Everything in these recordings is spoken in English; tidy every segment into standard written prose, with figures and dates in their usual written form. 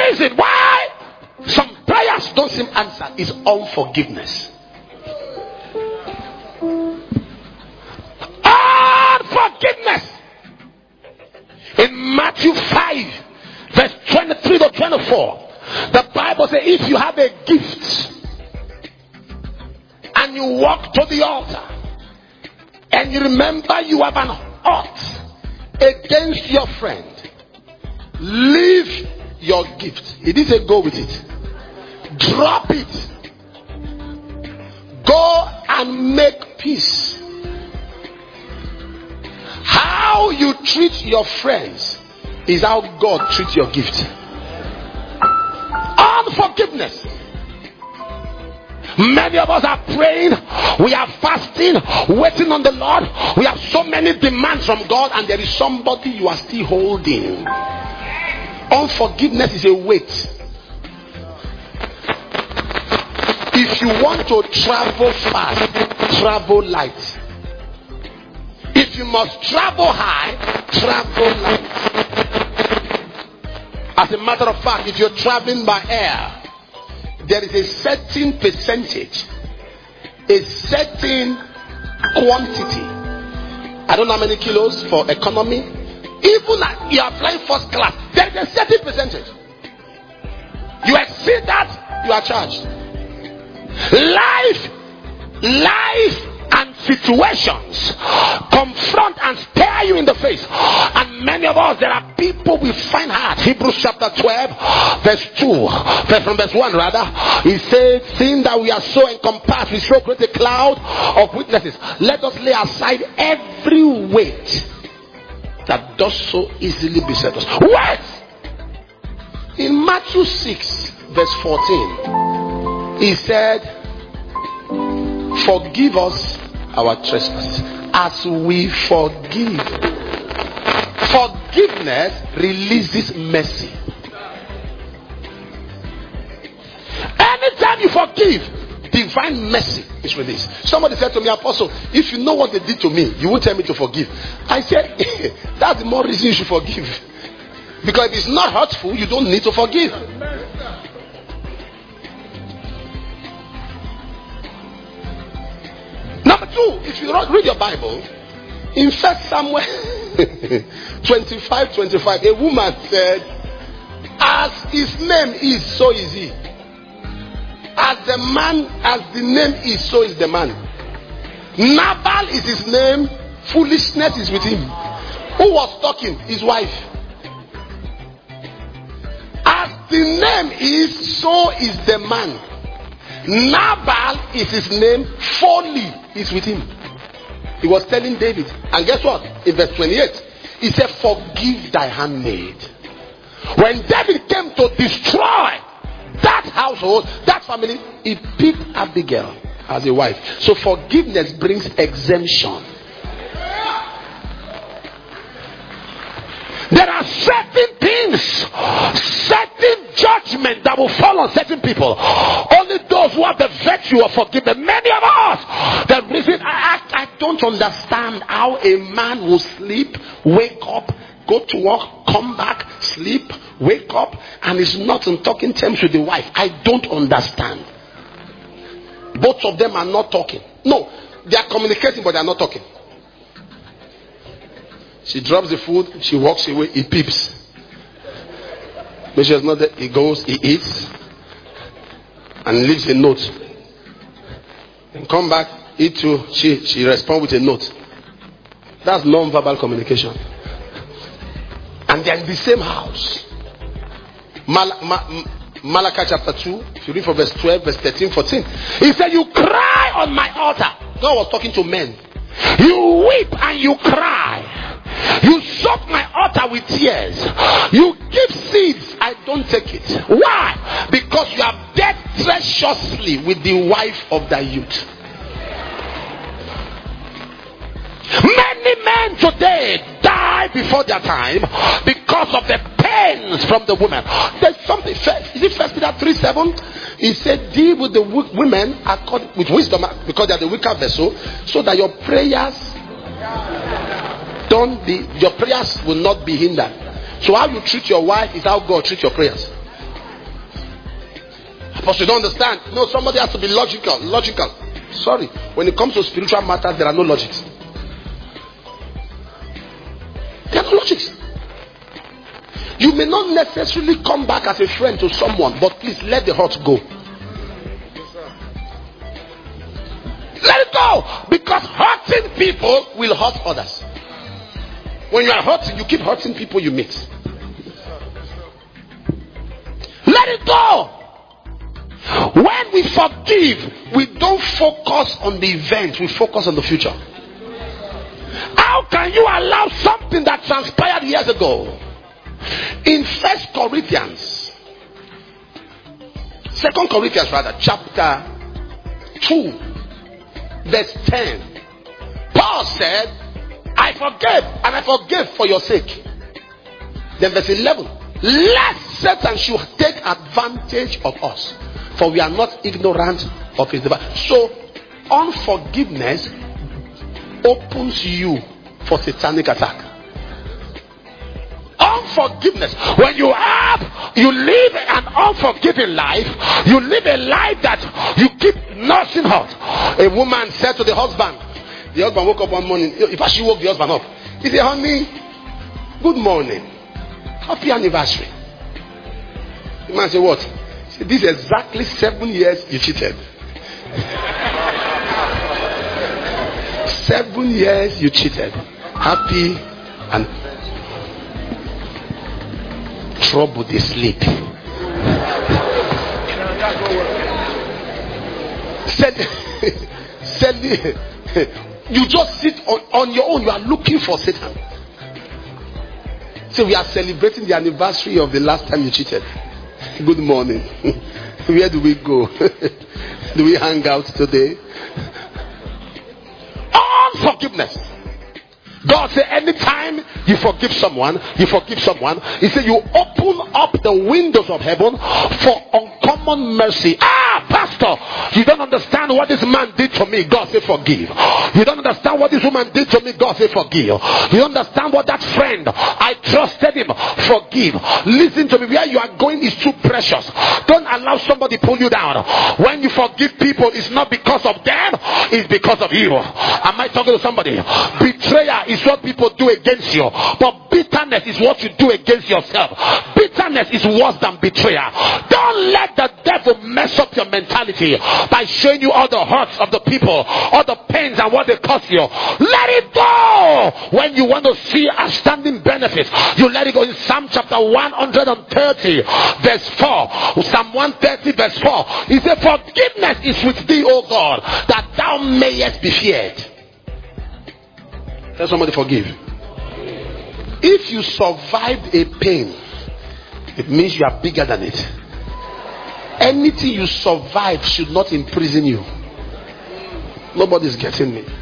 reason why some prayers don't seem answered is unforgiveness. Unforgiveness. In Matthew 5, verse 23 to 24, the Bible says, if you have a gift and you walk to the altar and you remember you have an ought against your friend, leave your gift. It is a go with it. Drop it. Go and make peace. How you treat your friends is how God treats your gift. Unforgiveness. Many of us are praying, we are fasting, waiting on the Lord. We have so many demands from God, and there is somebody you are still holding. Unforgiveness is a weight. If you want to travel fast, travel light. If you must travel high, travel light. As a matter of fact, if you're traveling by air, there is a certain percentage, a certain quantity. I don't know how many kilos for economy. Even like you are flying first class, there is a certain percentage. You exceed that, you are charged. Life and situations confront and stare you in the face. And many of us, there are people we find hard. Hebrews chapter 12, verse 2, from verse 1 rather. He said, seeing that we are so encompassed with so great a cloud of witnesses, let us lay aside every weight that does so easily beset us. What? In Matthew 6, verse 14, he said, forgive us our trespasses as we forgive. Forgiveness releases mercy. Anytime you forgive, divine mercy is released. Somebody said to me, Apostle, if you know what they did to me, you won't tell me to forgive. I said, that's the more reason you should forgive. Because if it's not hurtful, you don't need to forgive. Number 2, if you read your Bible, in 1 Samuel 25, a woman said, as his name is, so is he. As the name is, so is the man. Nabal is his name, foolishness is with him. Who was talking? His wife. As the name is, so is the man. Nabal is his name, folly is with him. He was telling David, and guess what? In verse 28, he said, forgive thy handmaid. When David came to destroy that household, that family, he picked Abigail as a wife. So forgiveness brings exemption. There are certain things, certain judgment that will fall on certain people. Only those who have the virtue of forgiveness. Many of us, the reason I don't understand how a man will sleep, wake up, go to work, come back, sleep, wake up, and is not in talking terms with the wife. I don't understand. Both of them are not talking. No, they are communicating, but they are not talking. She drops the food, she walks away, he peeps. But she's not there. He goes, he eats, and leaves a note. And come back, eat too. She responds with a note. That's non-verbal communication. And they're in the same house. Malachi chapter 2, if you read from verse 12, verse 13, 14. He said, you cry on my altar. God was talking to men. You weep and you cry. You soak my altar with tears. You give seeds, I don't take it. Why? Because you have dealt treacherously with the wife of thy youth. Many men today die before their time because of the pains from the women. There's something, is it 1 Peter 3:7? He said, deal with the women with wisdom, because they are the weaker vessel, so that your prayers will not be hindered. So how you treat your wife is how God treats your prayers. But you don't understand. No, somebody has to be logical. Sorry. When it comes to spiritual matters, there are no logics. There are no logics. You may not necessarily come back as a friend to someone, but please let the hurt go. Let it go. Because hurting people will hurt others. When you are hurting, you keep hurting people you meet. Let it go. When we forgive, we don't focus on the event, we focus on the future. How can you allow something that transpired years ago? In 2 Corinthians chapter 2 verse 10, Paul said, I forgave, and I forgave for your sake. Then verse 11, lest Satan should take advantage of us, for we are not ignorant of his device. So unforgiveness opens you for satanic attack. Unforgiveness. When you live an unforgiving life, you live a life that you keep nursing hurt. A woman said to the husband woke up one morning. In fact, she woke the husband up. He said, honey, good morning, happy anniversary. The man said, what? He said, this is exactly 7 years you cheated. 7 years you cheated. Happy and trouble they sleep. Said you just sit on your own. You are looking for Satan. So we are celebrating the anniversary of the last time you cheated. Good morning. Where do we go? Do we hang out today? Unforgiveness. God said anytime you forgive someone, He said you open up the windows of heaven for uncommon mercy. Pastor, you don't understand what this man did to me. God said forgive. You don't understand what this woman did to me. God said forgive. You don't understand what that friend, I trusted him. Forgive. Listen to me. Where you are going is too precious. Don't allow somebody pull you down. When you forgive people, it's not because of them, it's because of you. Am I talking to somebody? Betrayal is what people do against you, but bitterness is what you do against yourself. Bitterness is worse than betrayal. Don't let the devil mess up your mentality by showing you all the hurts of the people, all the pains and what they cost you. Let it go. When you want to see outstanding benefits, you let it go. In Psalm chapter 130 verse 4, Psalm 130 verse 4, he said, forgiveness is with thee, O God, that thou mayest be feared. Tell somebody, forgive. If you survived a pain, it means you are bigger than it. Anything you survive should not imprison you. Nobody's getting me.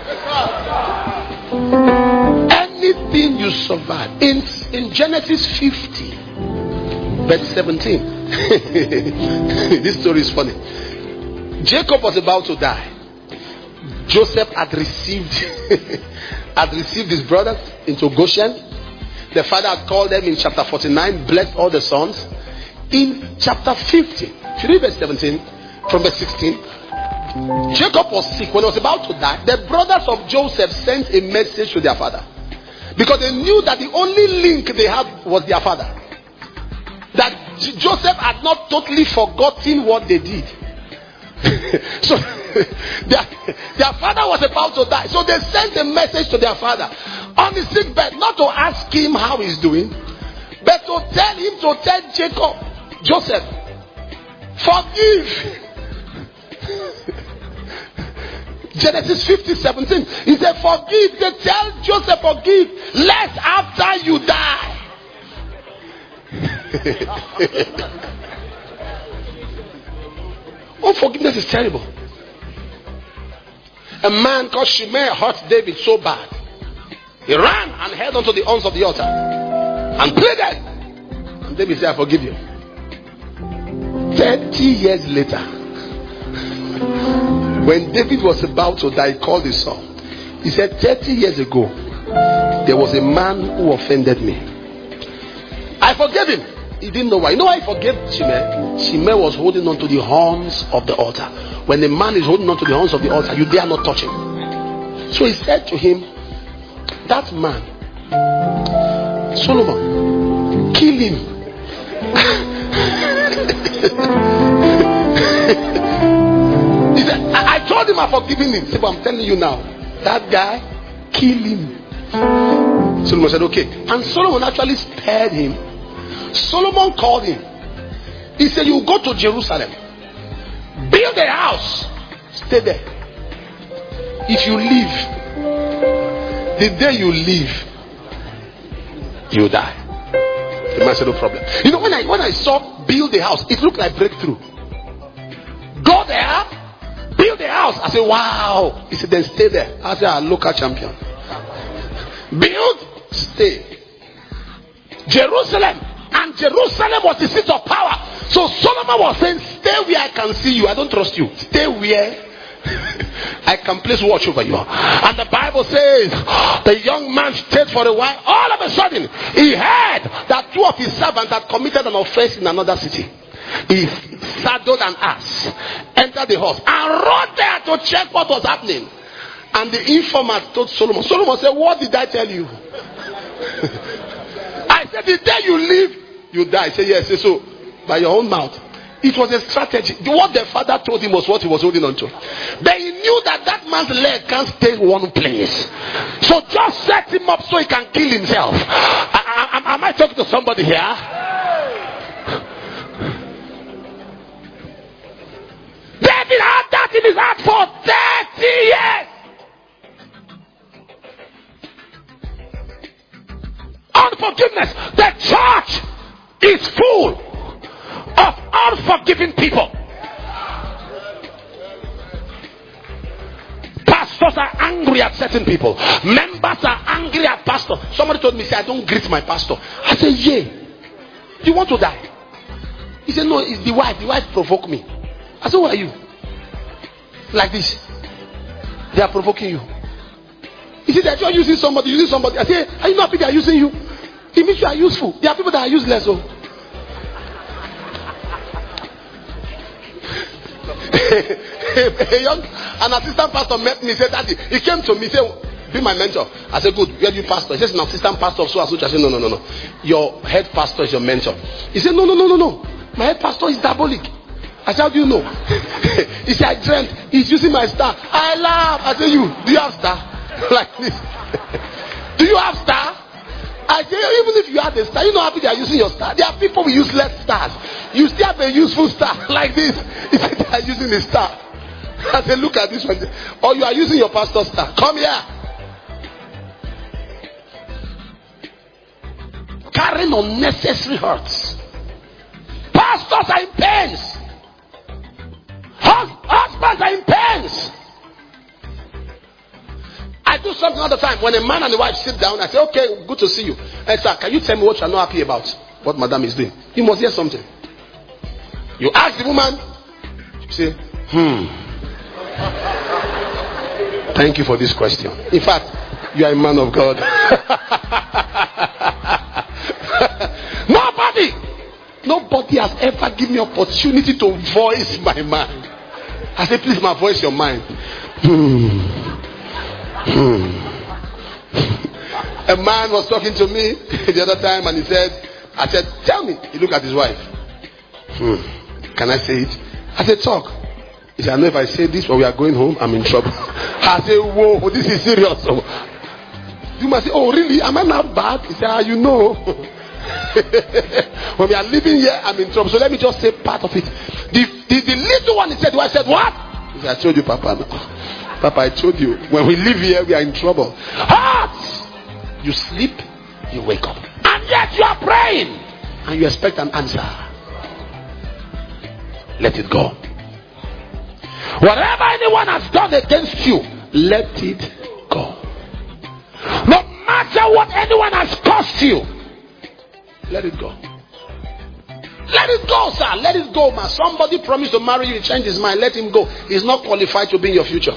Anything you survive. In Genesis 50 verse 17. This story is funny. Jacob was about to die. Joseph had received his brothers into Goshen. The father had called them in chapter 49, blessed all the sons. In chapter 50, if you read verse 17 from verse 16, Jacob was sick. When he was about to die, the brothers of Joseph sent a message to their father, because they knew that the only link they had was their father. That Joseph had not totally forgotten what they did. So their father was about to die. So they sent a message to their father on his sick bed, not to ask him how he's doing, but to tell him, to tell Joseph, forgive. Genesis 50:17. He said, forgive. They tell Joseph, forgive, lest after you die. Unforgiveness is terrible. A man called Shimei hurt David so bad, he ran and held onto the horns of the altar and pleaded. And David said, I forgive you. 30 years later, when David was about to die, he called his son. He said, 30 years ago, there was a man who offended me. I forgave him. He didn't know why. You know why he forgave Shimei? Shimei was holding on to the horns of the altar. When a man is holding on to the horns of the altar, you dare not touch him. So he said to him, that man, Solomon, kill him. He said, I told him I've forgiven him. He said, but I'm telling you now, that guy, kill him. Solomon said, okay. And Solomon actually spared him. Solomon called him. He said, you go to Jerusalem, build a house, stay there. If you leave, the day you leave, you die. The man said, no problem. You know, when I saw build a house, it looked like breakthrough. Go there, build a house. I said, wow. He said, then stay there. I said, local champion. Build, stay. Jerusalem. And Jerusalem was the seat of power. So Solomon was saying, stay where I can see you. I don't trust you. Stay where I can place watch over you. And the Bible says the young man stayed for a while. All of a sudden, he heard that two of his servants had committed an offense in another city. He saddled an ass, entered the house, and rode there to check what was happening. And the informant told Solomon. Solomon said, what did I tell you? I said, the day you leave, you die. He said, yes. Said, so by your own mouth. It was a strategy. What the father told him was what he was holding on to. But he knew that man's leg can't stay in one place. So just set him up so he can kill himself. Am I talking to somebody here? David had that in his heart for 30 years. Unforgiveness. The church is full of unforgiving people. Pastors are angry at certain people. Members are angry at pastors. Somebody told me, say, I don't greet my pastor. I said, yeah. Do you want to die? He said, no, it's the wife. The wife provoked me. I said, what are you? Like this. They are provoking you. He said, they're just using somebody. I said, are you not happy they are using you? It means you are useful. There are people that are useless. So. An assistant pastor met me. Said, Daddy, he came to me. Said, be my mentor. I said, good. Where are you pastor? He says, an assistant pastor of so and so. I said, no. Your head pastor is your mentor. He said, no. My head pastor is diabolic. I said, how do you know? He said, I dreamt. He's using my star. I laugh. I said, do you have star? Like this. Do you have star? I say, even if you have a star, you know how they are using your star. There are people with useless stars. You still have a useful star like this. He said they are using a star. I said, look at this one. Or you are using your pastor's star. Come here. Carrying unnecessary hurts. Pastors are in pains. Husbands are in pains. I do something all the time. When a man and a wife sit down, I say, okay, good to see you. Hey, sir, can you tell me what you are not happy about? What madam is doing. You must hear something. You ask the woman, she say, thank you for this question. In fact, you are a man of God. Nobody has ever given me opportunity to voice my mind. I say, please, voice your mind. A man was talking to me the other time and I said, tell me. He looked at his wife. Can I say it? I said, talk. He said, I know if I say this when we are going home, I'm in trouble. I said, whoa, this is serious. You must say, oh really? Am I not bad? He said, you know. When we are living here, I'm in trouble. So let me just say part of it. The little one, he said, I said, what? He said, I told you, Papa. No. Papa, I told you, when we live here, we are in trouble. Hearts! You sleep, you wake up. And yet you are praying. And you expect an answer. Let it go. Whatever anyone has done against you, let it go. No matter what anyone has cost you, let it go. Let it go, sir. Let it go, man. Somebody promised to marry you, he changed his mind. Let him go. He's not qualified to be in your future.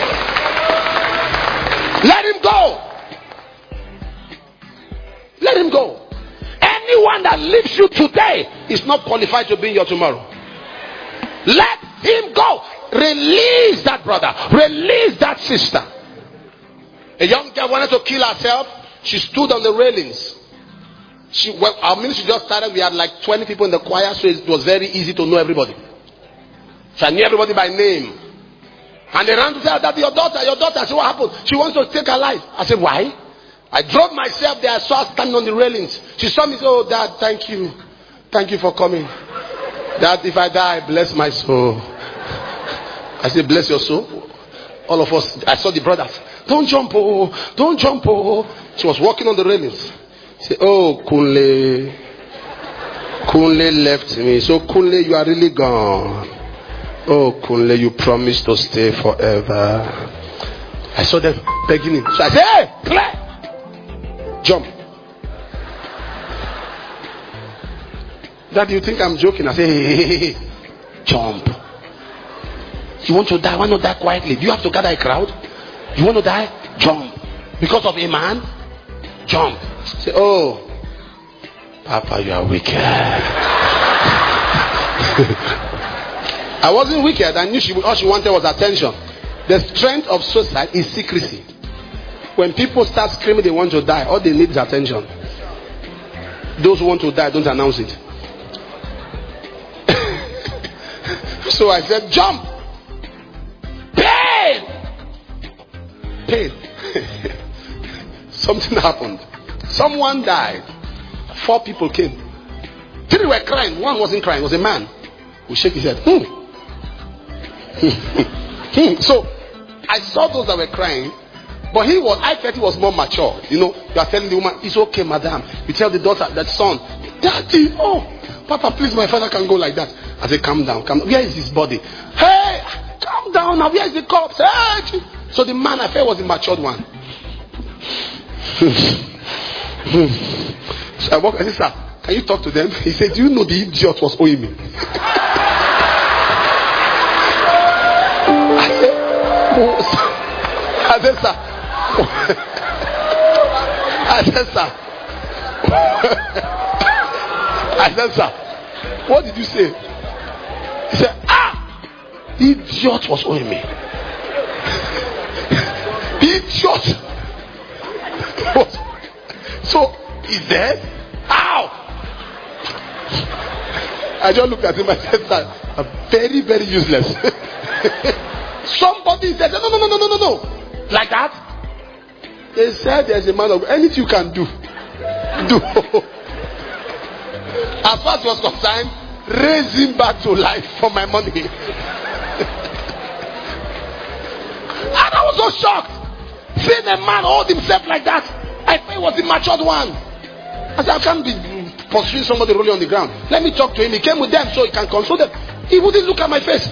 Let him go. Let him go. Anyone that leaves you today is not qualified to be in your tomorrow. Let him go. Release that brother. Release that sister. A young girl wanted to kill herself. She stood on the railings. Our ministry just started. We had like 20 people in the choir, so it was very easy to know everybody. So I knew everybody by name. And they ran to say, "That's your daughter, your daughter." I said, "What happened?" She wants to take her life. I said, "Why?" I drove myself there. I saw her standing on the railings. She saw me. "Oh, Dad, thank you. Thank you for coming. Dad, if I die, bless my soul." I said, "Bless your soul." All of us, I saw the brothers. "Don't jump, oh, don't jump, oh." She was walking on the railings. She said, "Oh, Kunle. Kunle left me. So Kunle, you are really gone. Oh, Kunle, you promised to stay forever." I saw them begging him. So I said, "Hey, Claire, jump." Dad, you think I'm joking? I say, "Hey, jump. You want to die? Why not die quietly? Do you have to gather a crowd? You want to die? Jump. Because of a man? Jump." Say, "Oh, Papa, you are wicked." I wasn't wicked. I knew all she wanted was attention. The strength of suicide is secrecy. When people start screaming they want to die, all they need is attention. Those who want to die, don't announce it. So I said, "Jump." Pain. Pain. Something happened. Someone died. 4 people came. 3 were crying. 1 wasn't crying. It was a man who shook his head. So I saw those that were crying, but I felt he was more mature. You are telling the woman, "It's okay, madam." You tell the daughter, that son, "Daddy, oh, Papa, please, my father can go like that." I said, "Calm down, calm down. Where is his body?" "Hey, calm down now. Where is the corpse?" Hey. So the man I felt was the matured one. So I walked. I said, "Sir, can you talk to them?" He said, "Do you know the idiot was owing me?" I said, "Sir." I said, "Sir, what did you say?" He said, "The idiot was owing me." The idiot. So he's dead? How? I just looked at him and said, "Sir, I'm very, very useless." Somebody said, No. Like that? They said there's a man of anything you can do. Do. As far as he was concerned, raise him back to life for my money. And I was so shocked. Seeing a man hold himself like that, I thought he was the matured one. I said, I can't be pursuing somebody rolling on the ground. Let me talk to him. He came with them so he can console them. He wouldn't look at my face.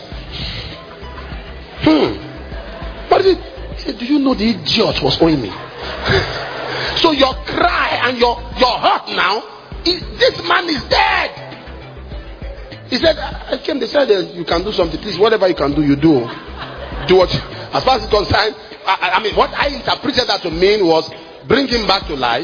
What is it? He said, "Do you know the idiot was owing me?" So your cry and your hurt now, this man is dead. He said, "I came." They said, "You can do something. Please, whatever you can do, you do. Do what?" As far as it's concerned, I mean, what I interpreted that to mean was bring him back to life.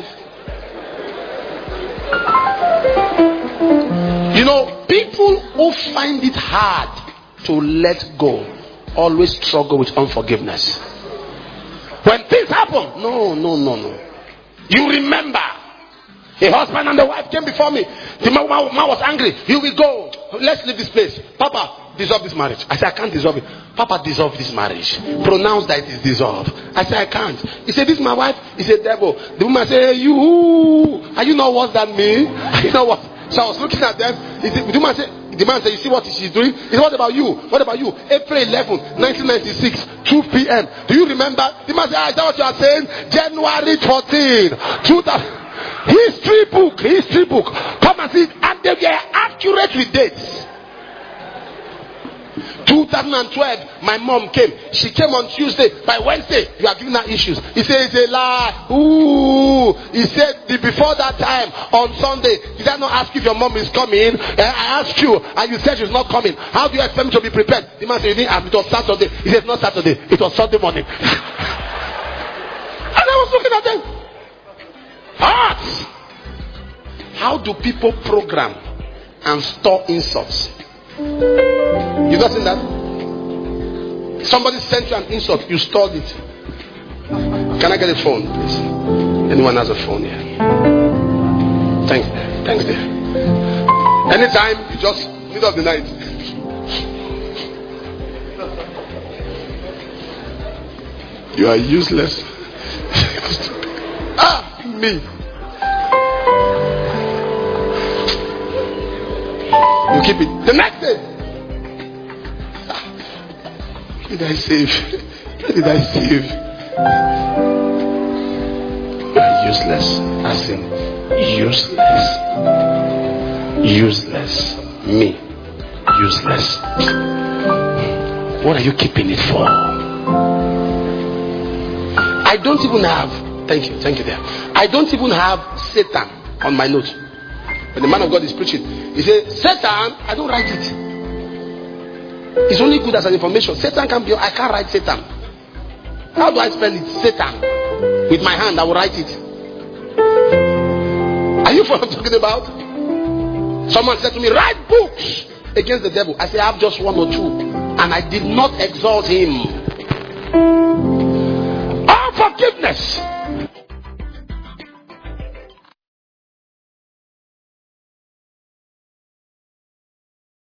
People who find it hard to let go always struggle with unforgiveness. When things happen, no. You remember, a husband and a wife came before me. The man was angry. "Here we go. Let's leave this place. Papa, dissolve this marriage." I said, "I can't dissolve it." "Papa, dissolve this marriage. Pronounce that it is dissolved." I said, "I can't." He said, "This is my wife." He said, "Devil." The woman said, "Hey, you. Are you not what that means?" You know what? So I was looking at them. The man said, "You see what she's doing?" He said, "What about you? What about you?" April 11, 1996, 2 p.m. Do you remember? The man said, "Is that what you are saying?" January 14, 2000. History book. Come and see it. And they were accurate with dates. 2012, my mom came. She came on Tuesday. By Wednesday, you are giving her issues. He said, "It's a lie." Ooh. He said, before that time, on Sunday, did I not ask if your mom is coming? I asked you, and you said she's not coming. How do you expect me to be prepared? The man said, "You didn't ask me. It was Saturday." He said, "Not Saturday. It was Sunday morning." And I was looking at them. Hearts. How do people program and store insults? You not seen that? Somebody sent you an insult, you stored it. Can I get a phone, please? Anyone has a phone here? Thanks dear. Anytime, you just middle of the night. You are useless. Me. You keep it. The next day. What did I save? What did I save? You are useless. As in useless. Useless. Me. Useless. What are you keeping it for? I don't even have. Thank you there. I don't even have Satan on my notes. When the man of God is preaching, he says, Satan, I don't write it. It's only good as an information. Satan can be, I can't write Satan. How do I spell it? Satan. With my hand, I will write it. Are you what I'm talking about? Someone said to me, write books against the devil. I said, I have just one or two. And I did not exalt him. All forgiveness